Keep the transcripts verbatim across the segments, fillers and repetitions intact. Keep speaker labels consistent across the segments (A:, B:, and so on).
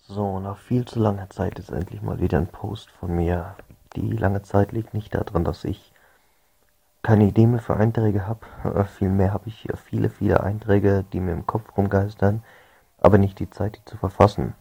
A: So, nach viel zu langer Zeit ist endlich mal wieder ein Post von mir. Die lange Zeit liegt nicht daran, dass ich keine Idee mehr für Einträge habe. Vielmehr habe ich viele, viele Einträge, die mir im Kopf rumgeistern, aber nicht die Zeit, die zu verfassen.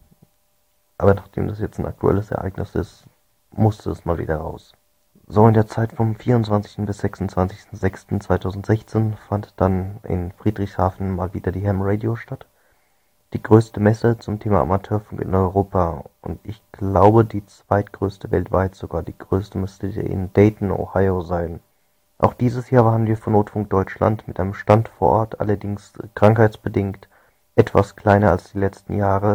A: Aber nachdem das jetzt ein aktuelles Ereignis ist, musste es mal wieder raus. So, in der Zeit vom vierundzwanzigsten bis sechsundzwanzigsten sechsten zweitausendsechzehn fand dann in Friedrichshafen mal wieder die Ham Radio statt. Die größte Messe zum Thema Amateurfunk in Europa und ich glaube die zweitgrößte weltweit, sogar die größte müsste in Dayton, Ohio sein. Auch dieses Jahr waren wir von Notfunk Deutschland mit einem Stand vor Ort, allerdings krankheitsbedingt etwas kleiner als die letzten Jahre.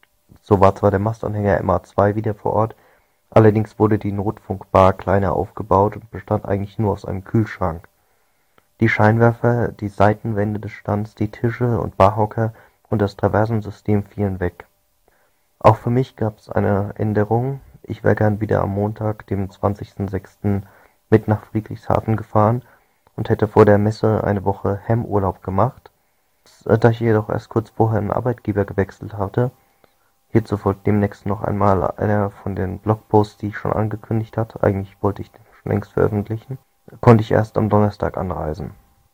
A: So war zwar der Mastanhänger M A zwei wieder vor Ort, allerdings wurde die Notfunkbar kleiner aufgebaut und bestand eigentlich nur aus einem Kühlschrank. Die Scheinwerfer, die Seitenwände des Stands, die Tische und Barhocker und das Traversensystem fielen weg. Auch für mich gab es eine Änderung. Ich wäre gern wieder am Montag, dem zwanzigsten sechsten mit nach Friedrichshafen gefahren und hätte vor der Messe eine Woche Ham-Urlaub gemacht. Da ich jedoch erst kurz vorher einen Arbeitgeber gewechselt hatte, hierzu folgt demnächst noch einmal einer von den Blogposts, die ich schon angekündigt hatte, eigentlich wollte ich den schon längst veröffentlichen, konnte ich erst am Donnerstag anreisen.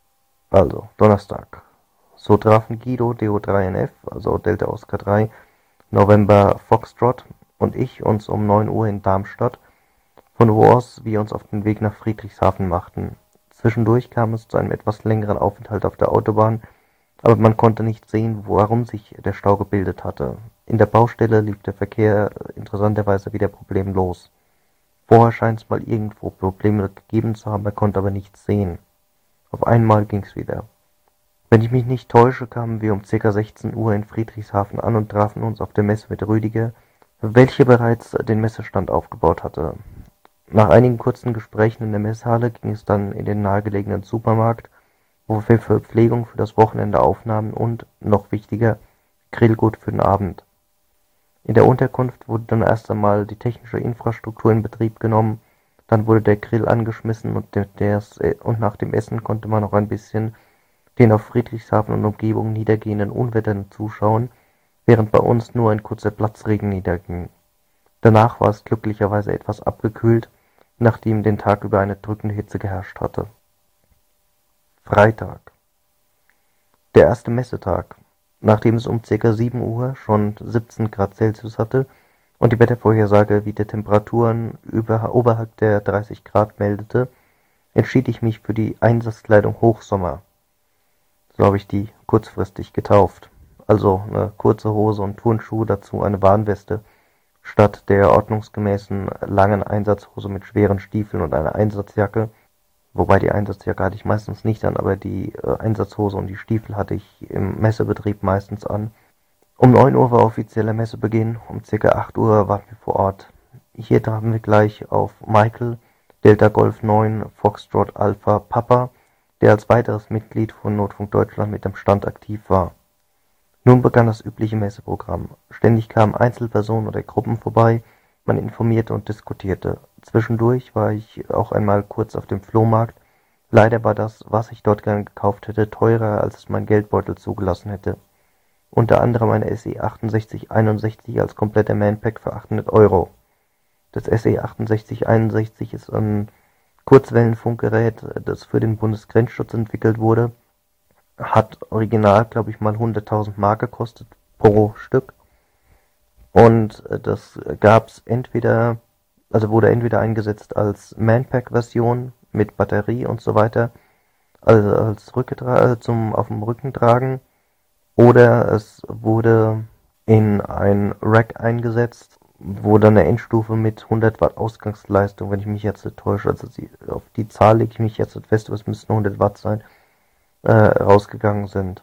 A: Also, Donnerstag. So trafen Guido D O drei N F, also Delta Oscar drei, November Foxtrot und ich uns um neun Uhr in Darmstadt, von wo aus wir uns auf den Weg nach Friedrichshafen machten. Zwischendurch kam es zu einem etwas längeren Aufenthalt auf der Autobahn, aber man konnte nicht sehen, warum sich der Stau gebildet hatte. In der Baustelle lief der Verkehr interessanterweise wieder problemlos. Vorher scheint es mal irgendwo Probleme gegeben zu haben, man konnte aber nichts sehen. Auf einmal ging's wieder. Wenn ich mich nicht täusche, kamen wir um ca. sechzehn Uhr in Friedrichshafen an und trafen uns auf der Messe mit Rüdiger, welcher bereits den Messestand aufgebaut hatte. Nach einigen kurzen Gesprächen in der Messehalle ging es dann in den nahegelegenen Supermarkt, wo wir Verpflegung für das Wochenende aufnahmen und, noch wichtiger, Grillgut für den Abend. In der Unterkunft wurde dann erst einmal die technische Infrastruktur in Betrieb genommen, dann wurde der Grill angeschmissen und, der, der, und nach dem Essen konnte man noch ein bisschen den auf Friedrichshafen und Umgebung niedergehenden Unwettern zuschauen, während bei uns nur ein kurzer Platzregen niederging. Danach war es glücklicherweise etwas abgekühlt, nachdem den Tag über eine drückende Hitze geherrscht hatte. Freitag. Der erste Messetag. Nachdem es um ca. sieben Uhr schon siebzehn Grad Celsius hatte und die Wettervorhersage wieder Temperaturen über, oberhalb der dreißig Grad meldete, entschied ich mich für die Einsatzkleidung Hochsommer. So habe ich die kurzfristig getauft. Also eine kurze Hose und Turnschuhe, dazu eine Warnweste, statt der ordnungsgemäßen langen Einsatzhose mit schweren Stiefeln und einer Einsatzjacke. Wobei die Einsatzjacke hatte ich meistens nicht an, aber die äh, Einsatzhose und die Stiefel hatte ich im Messebetrieb meistens an. Um neun Uhr war offizieller Messebeginn, um ca. acht Uhr waren wir vor Ort. Hier trafen wir gleich auf Michael, Delta Golf neun, Foxtrot Alpha Papa, der als weiteres Mitglied von Notfunk Deutschland mit dem Stand aktiv war. Nun begann das übliche Messeprogramm. Ständig kamen Einzelpersonen oder Gruppen vorbei, man informierte und diskutierte. Zwischendurch war ich auch einmal kurz auf dem Flohmarkt. Leider war das, was ich dort gern gekauft hätte, teurer, als es mein Geldbeutel zugelassen hätte. Unter anderem eine S E achtundsechzig einundsechzig als kompletter Manpack für achthundert Euro. Das S E achtundsechzig einundsechzig ist ein Kurzwellenfunkgerät, das für den Bundesgrenzschutz entwickelt wurde, hat original, glaube ich, mal hunderttausend Mark gekostet pro Stück. Und das gab's entweder, also wurde entweder eingesetzt als Manpack-Version mit Batterie und so weiter, also als Rücketra- zum auf dem Rücken tragen, oder es wurde in ein Rack eingesetzt, wo dann eine Endstufe mit hundert Watt Ausgangsleistung, wenn ich mich jetzt nicht täusche, also die, auf die Zahl lege ich mich jetzt nicht fest, aber es müssten hundert Watt sein, äh, rausgegangen sind.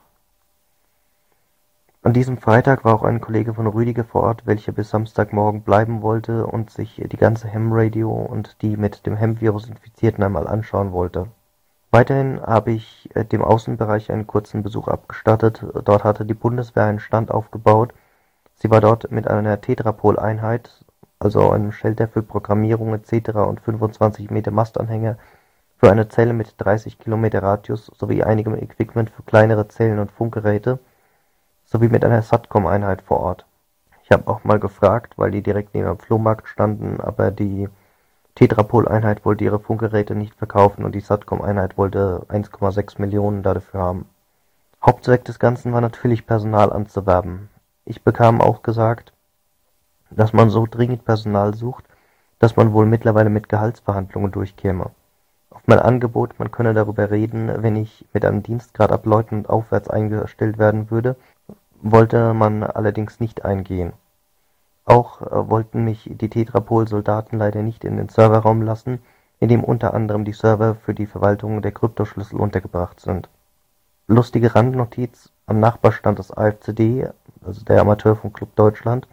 A: An diesem Freitag war auch ein Kollege von Rüdiger vor Ort, welcher bis Samstagmorgen bleiben wollte und sich die ganze Ham-Radio und die mit dem Ham-Virus Infizierten einmal anschauen wollte. Weiterhin habe ich dem Außenbereich einen kurzen Besuch abgestattet. Dort hatte die Bundeswehr einen Stand aufgebaut. Sie war dort mit einer Tetrapol-Einheit, also einem Schalter für Programmierung et cetera und fünfundzwanzig Meter Mastanhänger für eine Zelle mit dreißig Kilometer Radius sowie einigem Equipment für kleinere Zellen und Funkgeräte, sowie mit einer Satcom-Einheit vor Ort. Ich Ich habe auch mal gefragt, weil die direkt neben dem Flohmarkt standen, aber die Tetrapol-Einheit wollte ihre Funkgeräte nicht verkaufen und die Satcom-Einheit wollte eins Komma sechs Millionen dafür haben. Hauptzweck des Ganzen war natürlich, Personal anzuwerben. Ich bekam auch gesagt, dass man so dringend Personal sucht, dass man wohl mittlerweile mit Gehaltsverhandlungen durchkäme. Auf mein Angebot, man könne darüber reden, wenn ich mit einem Dienstgrad ab Leutnant aufwärts eingestellt werden würde, wollte man allerdings nicht eingehen. Auch äh, wollten mich die Tetrapol-Soldaten leider nicht in den Serverraum lassen, in dem unter anderem die Server für die Verwaltung der Kryptoschlüssel untergebracht sind. Lustige Randnotiz: Am Nachbarstand des A F C D, also der Amateurfunkclub Deutschland,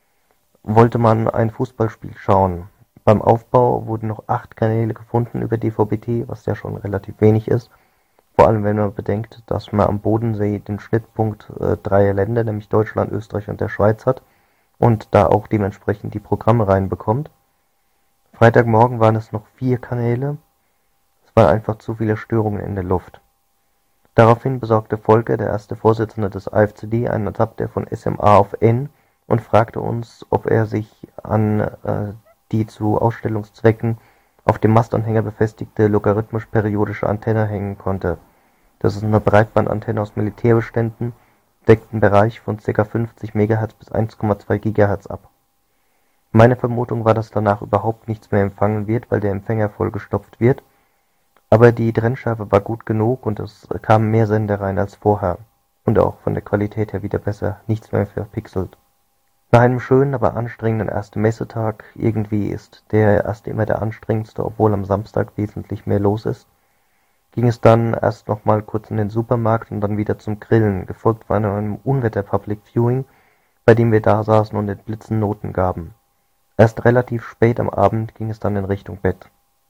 A: wollte man ein Fußballspiel schauen. Beim Aufbau wurden noch acht Kanäle gefunden über D V B T, was ja schon relativ wenig ist. Vor allem, wenn man bedenkt, dass man am Bodensee den Schnittpunkt äh, dreier Länder, nämlich Deutschland, Österreich und der Schweiz hat und da auch dementsprechend die Programme reinbekommt. Freitagmorgen waren es noch vier Kanäle. Es waren einfach zu viele Störungen in der Luft. Daraufhin besorgte Volker, der erste Vorsitzende des A F C D, einen Adapter von S M A auf N und fragte uns, ob er sich an äh, die zu Ausstellungszwecken auf dem Mastanhänger befestigte logarithmisch-periodische Antenne hängen konnte. Das ist eine Breitbandantenne aus Militärbeständen, deckt einen Bereich von ca. fünfzig Megahertz bis eins Komma zwei Gigahertz ab. Meine Vermutung war, dass danach überhaupt nichts mehr empfangen wird, weil der Empfänger vollgestopft wird, aber die Trennschärfe war gut genug und es kamen mehr Sender rein als vorher und auch von der Qualität her wieder besser, nichts mehr verpixelt. Nach einem schönen, aber anstrengenden ersten Messetag, irgendwie ist der erste immer der anstrengendste, obwohl am Samstag wesentlich mehr los ist, ging es dann erst nochmal kurz in den Supermarkt und dann wieder zum Grillen, gefolgt von einem Unwetter-Public Viewing, bei dem wir da saßen und den Blitzen Noten gaben. Erst relativ spät am Abend ging es dann in Richtung Bett.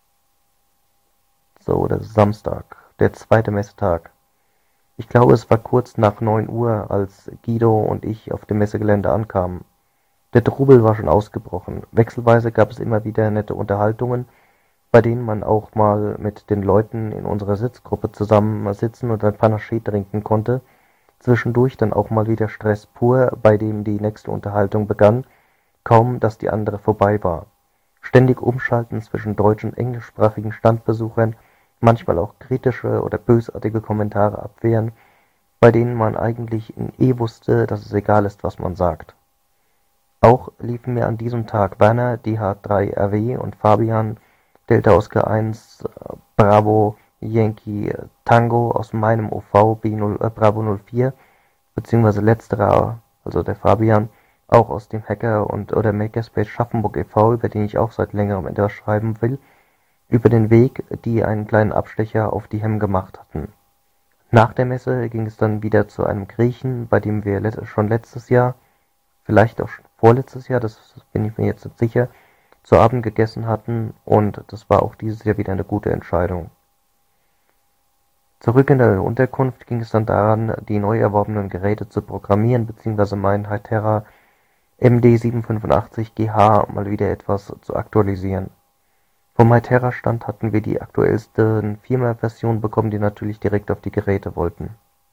A: So, das ist Samstag, der zweite Messetag. Ich glaube, es war kurz nach neun Uhr, als Guido und ich auf dem Messegelände ankamen. Der Trubel war schon ausgebrochen. Wechselweise gab es immer wieder nette Unterhaltungen, bei denen man auch mal mit den Leuten in unserer Sitzgruppe zusammen sitzen und ein Panaché trinken konnte. Zwischendurch dann auch mal wieder Stress pur, bei dem die nächste Unterhaltung begann, kaum dass die andere vorbei war. Ständig umschalten zwischen deutsch- und englischsprachigen Standbesuchern, manchmal auch kritische oder bösartige Kommentare abwehren, bei denen man eigentlich eh wusste, dass es egal ist, was man sagt. Auch liefen mir an diesem Tag Werner D H drei R W und Fabian Delta Oscar eins Bravo Yankee Tango aus meinem O V B null, äh, Bravo null vier, beziehungsweise letzterer, also der Fabian, auch aus dem Hacker- und oder Makerspace Schaffenburg e V, über den ich auch seit längerem etwas schreiben will, über den Weg, die einen kleinen Abstecher auf die Hem gemacht hatten. Nach der Messe ging es dann wieder zu einem Griechen, bei dem wir let- schon letztes Jahr, vielleicht auch schon vorletztes Jahr, das bin ich mir jetzt nicht sicher, zu Abend gegessen hatten, und das war auch dieses Jahr wieder eine gute Entscheidung. Zurück in der Unterkunft ging es dann daran, die neu erworbenen Geräte zu programmieren, beziehungsweise meinen Hytera M D siebenhundertfünfundachtzig G H mal wieder etwas zu aktualisieren. Vom Hytera-Stand hatten wir die aktuellste Firmware-Version bekommen, die natürlich direkt auf die Geräte wollten.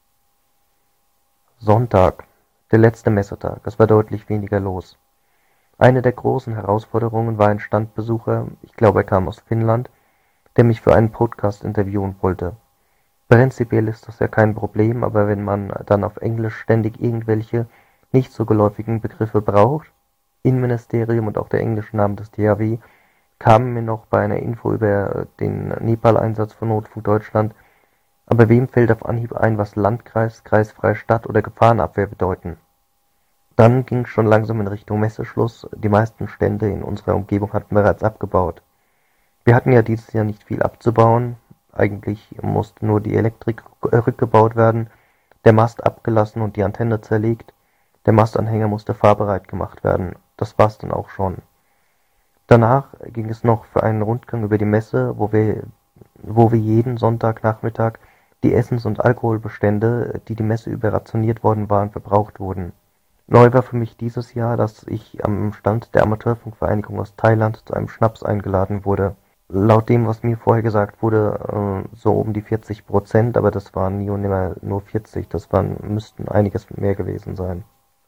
A: Sonntag, der letzte Messetag, es war deutlich weniger los. Eine der großen Herausforderungen war ein Standbesucher, ich glaube er kam aus Finnland, der mich für einen Podcast interviewen wollte. Prinzipiell ist das ja kein Problem, aber wenn man dann auf Englisch ständig irgendwelche nicht so geläufigen Begriffe braucht, Innenministerium und auch der englische Name des D H W, kamen mir noch bei einer Info über den Nepal-Einsatz von Notfunk Deutschland, aber wem fällt auf Anhieb ein, was Landkreis, kreisfreie Stadt oder Gefahrenabwehr bedeuten? Dann ging es schon langsam in Richtung Messeschluss, die meisten Stände in unserer Umgebung hatten bereits abgebaut. Wir hatten ja dieses Jahr nicht viel abzubauen, eigentlich musste nur die Elektrik rückgebaut werden, der Mast abgelassen und die Antenne zerlegt, der Mastanhänger musste fahrbereit gemacht werden, das war's dann auch schon. Danach ging es noch für einen Rundgang über die Messe, wo wir, wo wir jeden Sonntagnachmittag die Essens- und Alkoholbestände, die die Messe über rationiert worden waren, verbraucht wurden. Neu war für mich dieses Jahr, dass ich am Stand der Amateurfunkvereinigung aus Thailand zu einem Schnaps eingeladen wurde. Laut dem, was mir vorher gesagt wurde, so um die vierzig Prozent, aber das waren nie und nimmer nur vierzig, das waren, müssten einiges mehr gewesen sein.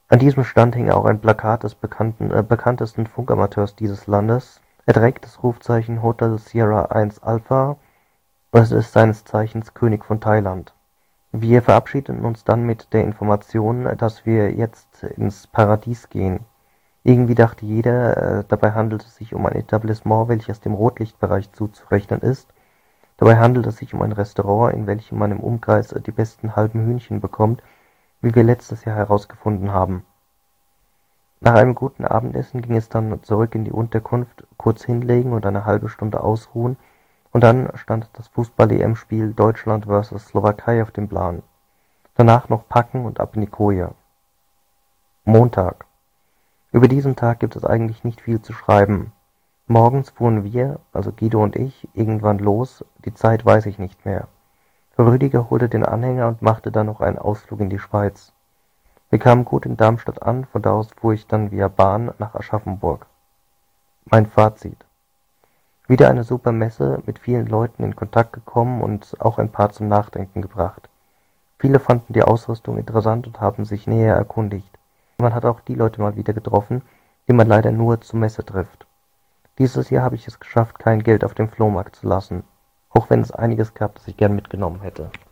A: An diesem Stand hing auch ein Plakat des bekannten, äh, bekanntesten Funkamateurs dieses Landes. Er trägt das Rufzeichen Hotel Sierra eins Alpha und es ist seines Zeichens König von Thailand. Wir verabschiedeten uns dann mit der Information, dass wir jetzt ins Paradies gehen. Irgendwie dachte jeder, äh, dabei handelt es sich um ein Etablissement, welches dem Rotlichtbereich zuzurechnen ist. Dabei handelt es sich um ein Restaurant, in welchem man im Umkreis die besten halben Hühnchen bekommt, wie wir letztes Jahr herausgefunden haben. Nach einem guten Abendessen ging es dann zurück in die Unterkunft, kurz hinlegen und eine halbe Stunde ausruhen, und dann stand das Fußball-E M-Spiel Deutschland versus Slowakei auf dem Plan. Danach noch packen und ab in die Koje. Montag. Über diesen Tag gibt es eigentlich nicht viel zu schreiben. Morgens fuhren wir, also Guido und ich, irgendwann los, die Zeit weiß ich nicht mehr. Rüdiger holte den Anhänger und machte dann noch einen Ausflug in die Schweiz. Wir kamen gut in Darmstadt an, von da aus fuhr ich dann via Bahn nach Aschaffenburg. Mein Fazit: Wieder eine super Messe, mit vielen Leuten in Kontakt gekommen und auch ein paar zum Nachdenken gebracht. Viele fanden die Ausrüstung interessant und haben sich näher erkundigt. Man hat auch die Leute mal wieder getroffen, die man leider nur zur Messe trifft. Dieses Jahr habe ich es geschafft, kein Geld auf dem Flohmarkt zu lassen, auch wenn es einiges gab, das ich gern mitgenommen hätte.